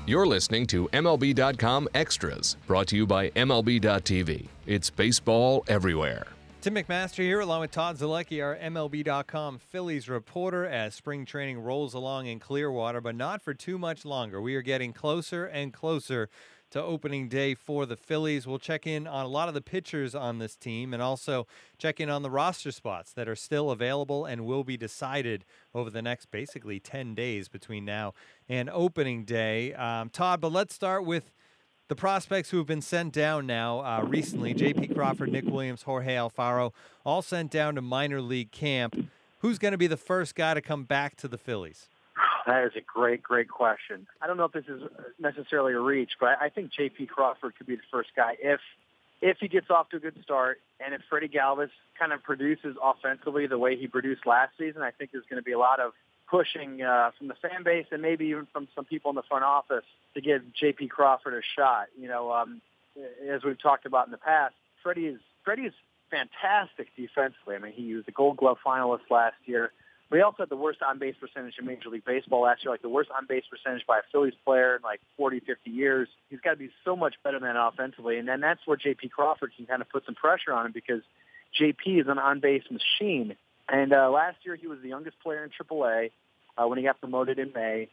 You're listening to MLB.com Extras, brought to you by MLB.tv. It's baseball everywhere. Tim McMaster here, along with Todd Zalecki, our MLB.com Phillies reporter, as spring training rolls along in Clearwater, but not for too much longer. We are getting closer and closer to opening day for the Phillies. We'll check in on a lot of the pitchers on this team and also check in on the roster spots that are still available and will be decided over the next basically 10 days between now and opening day. Todd, but let's start with the prospects who have been sent down now recently. J.P. Crawford, Nick Williams, Jorge Alfaro, all sent down to minor league camp. Who's going to be the first guy to come back to the Phillies? That is a great question. I don't know if this is necessarily a reach, but I think J.P. Crawford could be the first guy if he gets off to a good start, and if Freddie Galvis kind of produces offensively the way he produced last season. I think there's going to be a lot of pushing from the fan base and maybe even from some people in the front office to give J.P. Crawford a shot. You know, as we've talked about in the past, Freddie is fantastic defensively. I mean, he was the Gold Glove finalist last year. But he also had the worst on-base percentage in Major League Baseball last year, like the worst on-base percentage by a Phillies player in like 40, 50 years. He's got to be so much better than that offensively. And then that's where J.P. Crawford can kind of put some pressure on him because J.P. is an on-base machine. And last year he was the youngest player in AAA when he got promoted in May.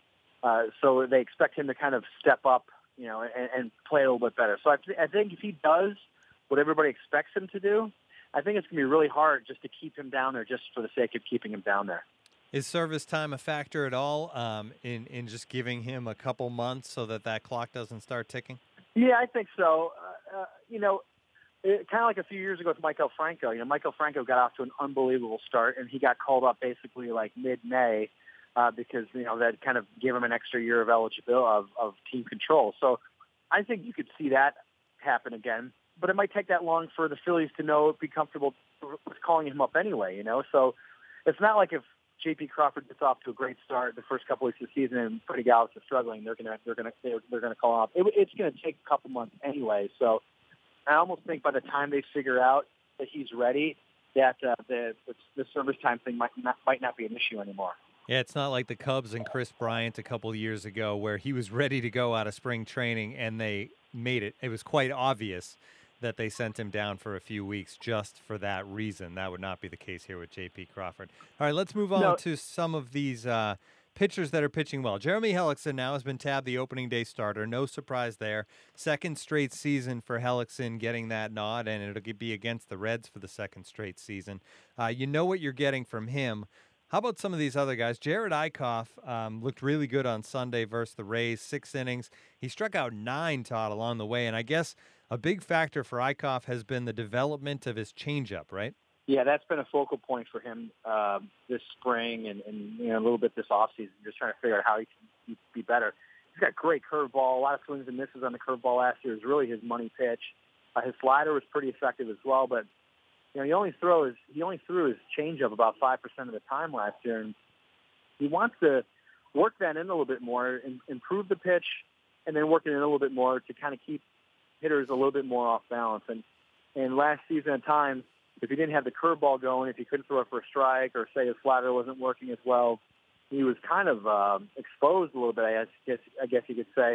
So they expect him to kind of step up, you know, and play a little bit better. So I think if he does what everybody expects him to do, I think it's going to be really hard just to keep him down there just for the sake of keeping him down there. Is service time a factor at all in just giving him a couple months so that clock doesn't start ticking? Yeah, I think so. You know, kind of like a few years ago with Michael Franco. You know, Michael Franco got off to an unbelievable start, and he got called up basically like mid-May because, you know, that kind of gave him an extra year of eligibility of team control. So I think you could see that happen again. But it might take that long for the Phillies to be comfortable with calling him up anyway, you know. So it's not like if J.P. Crawford gets off to a great start the first couple weeks of the season and Freddie Galvis is struggling, they're gonna call him up. It's gonna take a couple months anyway. So I almost think by the time they figure out that he's ready, that the service time thing might not be an issue anymore. Yeah, it's not like the Cubs and Chris Bryant a couple years ago where he was ready to go out of spring training and they made it. It was quite obvious that they sent him down for a few weeks just for that reason. That would not be the case here with J.P. Crawford. All right, let's move on to some of these pitchers that are pitching well. Jeremy Hellickson now has been tabbed the opening day starter. No surprise there. Second straight season for Hellickson getting that nod, and it'll be against the Reds for the second straight season. You know what you're getting from him. How about some of these other guys? Jared Eickhoff looked really good on Sunday versus the Rays, 6 innings. He struck out 9, Todd, along the way, and I guess a big factor for Eickhoff has been the development of his changeup, right? Yeah, that's been a focal point for him this spring and you know, a little bit this offseason, just trying to figure out how he can be better. He's got great curveball, a lot of swings and misses on the curveball last year. It was really his money pitch. His slider was pretty effective as well, but you know, he only threw his changeup about 5% of the time last year, and he wants to work that in a little bit more, and improve the pitch, and then work it in a little bit more to kind of keep hitters a little bit more off balance. And last season at times, if he didn't have the curveball going, if he couldn't throw it for a strike, or say his slider wasn't working as well, he was kind of exposed a little bit. I guess you could say.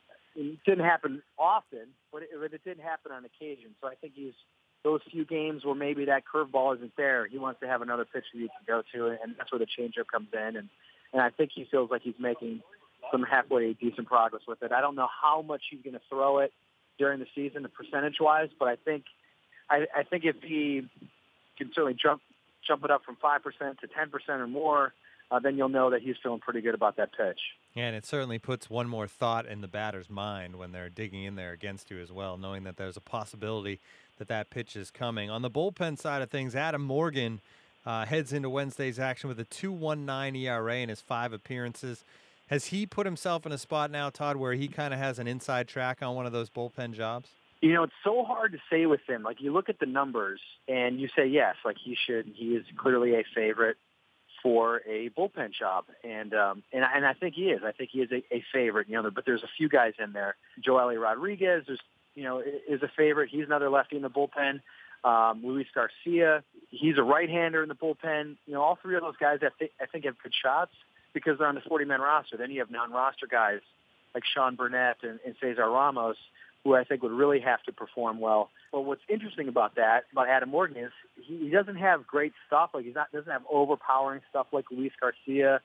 It didn't happen often, but it did happen on occasion. So I think those few games where maybe that curveball isn't there, he wants to have another pitch that he can go to, and that's where the changeup comes in. And I think he feels like he's making some halfway decent progress with it. I don't know how much he's going to throw it during the season, percentage-wise, but I think if he can certainly jump it up from 5% to 10% or more, then you'll know that he's feeling pretty good about that pitch. And it certainly puts one more thought in the batter's mind when they're digging in there against you as well, knowing that there's a possibility that pitch is coming. On the bullpen side of things, Adam Morgan heads into Wednesday's action with a 2.19 ERA in his 5 appearances. Has he put himself in a spot now, Todd, where he kind of has an inside track on one of those bullpen jobs? You know, it's so hard to say with him. Like, you look at the numbers and you say, yes, like he is clearly a favorite for a bullpen job. And I think he is. I think he is a favorite, you know, but there's a few guys in there. Joely Rodriguez is a favorite. He's another lefty in the bullpen. Luis Garcia, he's a right-hander in the bullpen. You know, all 3 of those guys I think have good shots because they're on the 40-man roster. Then you have non-roster guys like Sean Burnett and Cesar Ramos, who I think would really have to perform well. But what's interesting about Adam Morgan, is he doesn't have great stuff. Like doesn't have overpowering stuff like Luis Garcia,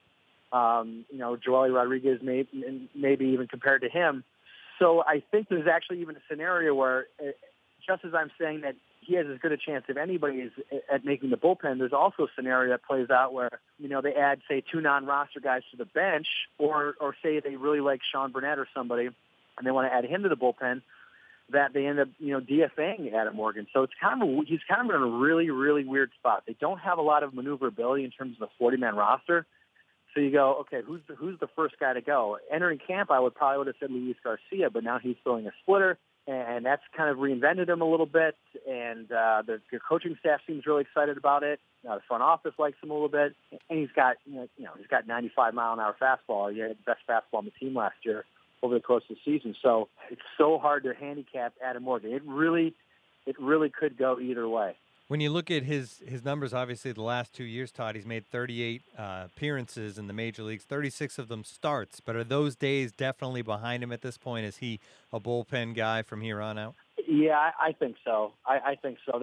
Joely Rodriguez, maybe even compared to him. So I think there's actually even a scenario where, just as I'm saying that he has as good a chance of anybody at making the bullpen, there's also a scenario that plays out where, they add, say, 2 non-roster guys to the bench, or say they really like Sean Burnett or somebody, and they want to add him to the bullpen, that they end up, DFAing Adam Morgan. So he's kind of in a really, really weird spot. They don't have a lot of maneuverability in terms of the 40-man roster. So you go, okay, who's the first guy to go? Entering camp, I would have said Luis Garcia, but now he's throwing a splitter, and that's kind of reinvented him a little bit. And the coaching staff seems really excited about it. The front office likes him a little bit, and he's got 95-mile-an-hour fastball. He had the best fastball on the team last year over the course of the season. So it's so hard to handicap Adam Morgan. It really could go either way. When you look at his numbers, obviously the last 2 years, Todd, he's made 38 appearances in the major leagues, 36 of them starts. But are those days definitely behind him at this point? Is he a bullpen guy from here on out? Yeah, I think so. I think so.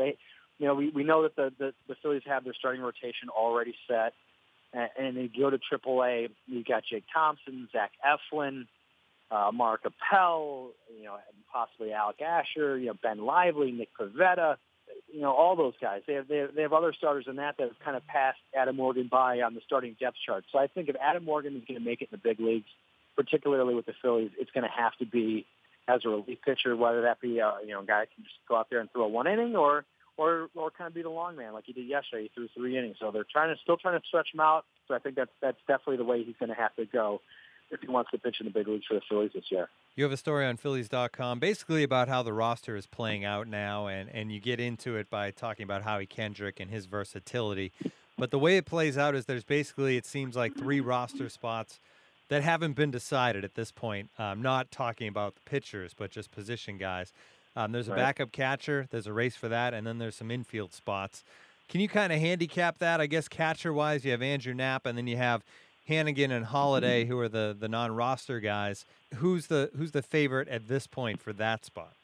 We know that the Phillies have their starting rotation already set, and they go to AAA. You got Jake Thompson, Zach Eflin, Mark Appel, possibly Alec Asher, Ben Lively, Nick Pivetta. All those guys. They have other starters in that have kind of passed Adam Morgan by on the starting depth chart. So I think if Adam Morgan is going to make it in the big leagues, particularly with the Phillies, it's going to have to be as a relief pitcher, whether that be a guy that can just go out there and throw one inning, or kind of be the long man like he did yesterday. He threw 3 innings. So they're still trying to stretch him out. So I think that's definitely the way he's going to have to go if he wants to pitch in the big leagues for the Phillies this year. You have a story on Phillies.com basically about how the roster is playing out now, and you get into it by talking about Howie Kendrick and his versatility. But the way it plays out is there's basically, it seems like, 3 roster spots that haven't been decided at this point. I'm not talking about the pitchers, but just position guys. There's a backup catcher. There's a race for that, and then there's some infield spots. Can you kind of handicap that? I guess catcher-wise, you have Andrew Knapp, and then you have Hannigan and Holiday, who are the non-roster guys. Who's the favorite at this point for that spot?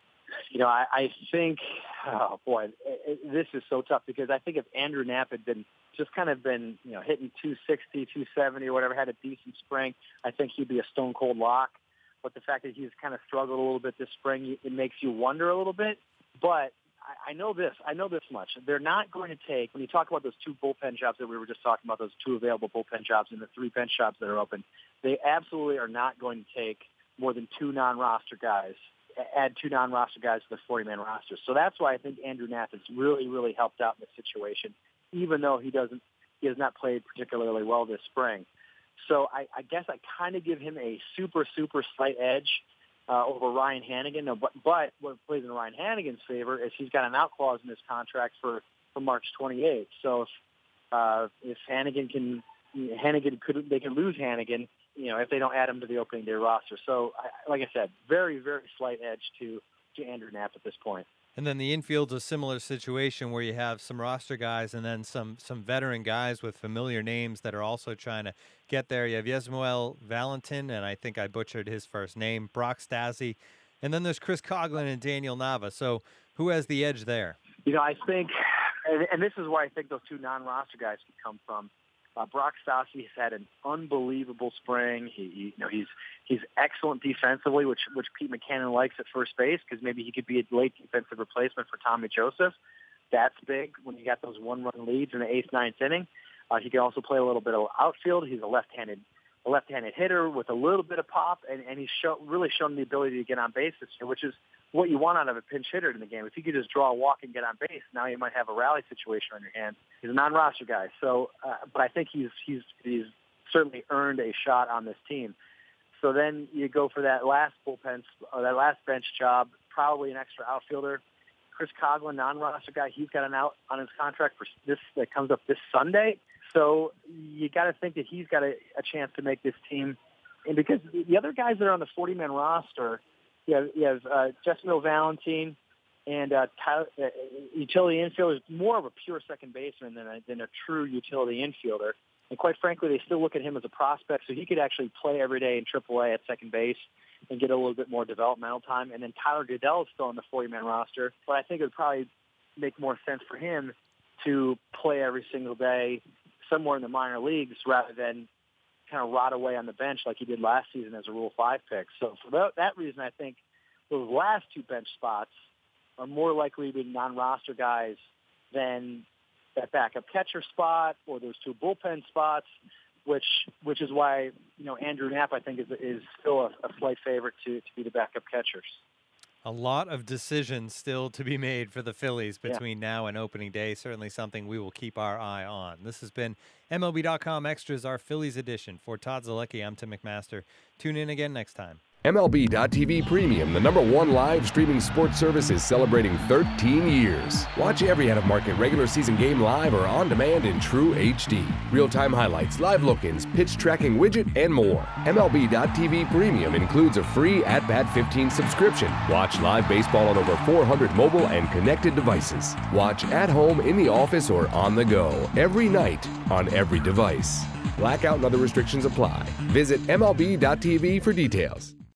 I think, this is so tough, because I think if Andrew Knapp had been hitting 260, 270 or whatever, had a decent spring, I think he'd be a stone cold lock. But the fact that he's kind of struggled a little bit this spring, it makes you wonder a little bit. But I know this much. They're not going to take, when you talk about those 2 bullpen jobs that we were just talking about, those 2 available bullpen jobs and the 3 bench jobs that are open, they absolutely are not going to take more than 2 non-roster guys, add 2 non-roster guys to the 40-man roster. So that's why I think Andrew Knapp has really, really helped out in this situation, even though he has not played particularly well this spring. So I guess I kind of give him a super, super slight edge over Ryan Hannigan. No, but what plays in Ryan Hannigan's favor is he's got an out clause in his contract for March 28th. So if Hannigan can lose Hannigan, if they don't add him to the opening day roster. So like I said, very, very slight edge to Andrew Knapp at this point. And then the infield's a similar situation where you have some roster guys and then some veteran guys with familiar names that are also trying to get there. You have Yasmuel Valentin, and I think I butchered his first name, Brock Stassi. And then there's Chris Coghlan and Daniel Nava. So who has the edge there? I think, and this is where I think those 2 non-roster guys could come from. Brock Stassi has had an unbelievable spring. He's excellent defensively, which Pete Mackanin likes at first base, because maybe he could be a late defensive replacement for Tommy Joseph. That's big when you got those 1-run leads in the 8th, 9th inning. He can also play a little bit of outfield. He's a left-handed hitter with a little bit of pop, and he's really shown the ability to get on base this year, which is what you want out of a pinch hitter in the game. If you could just draw a walk and get on base, now you might have a rally situation on your hands. He's a non-roster guy, so but I think he's certainly earned a shot on this team. So then you go for that last bench job, probably an extra outfielder. Chris Coghlan, non-roster guy, he's got an out on his contract for this that comes up this Sunday. So you got to think that he's got a chance to make this team. And because the other guys that are on the 40-man roster, you have Yasmuel Valentin and utility infielder is more of a pure second baseman than a true utility infielder. And quite frankly, they still look at him as a prospect, so he could actually play every day in AAA at second base and get a little bit more developmental time. And then Tyler Goodell is still on the 40-man roster, but I think it would probably make more sense for him to play every single day somewhere in the minor leagues rather than kind of rot away on the bench like he did last season as a Rule 5 pick. So for that reason, I think those last two bench spots are more likely to be non-roster guys than that backup catcher spot or those two bullpen spots, which is why, Andrew Knapp, I think, is still a slight favorite to be the backup catchers. A lot of decisions still to be made for the Phillies between now and opening day. Certainly something we will keep our eye on. This has been MLB.com Extras, our Phillies edition. For Todd Zolecki, I'm Tim McMaster. Tune in again next time. MLB.tv Premium, the #1 live streaming sports service, is celebrating 13 years. Watch every out-of-market regular season game live or on demand in true HD. Real-time highlights, live look-ins, pitch tracking widget, and more. MLB.tv Premium includes a free At-Bat 15 subscription. Watch live baseball on over 400 mobile and connected devices. Watch at home, in the office, or on the go every night on every device. Blackout and other restrictions apply. Visit MLB.tv for details.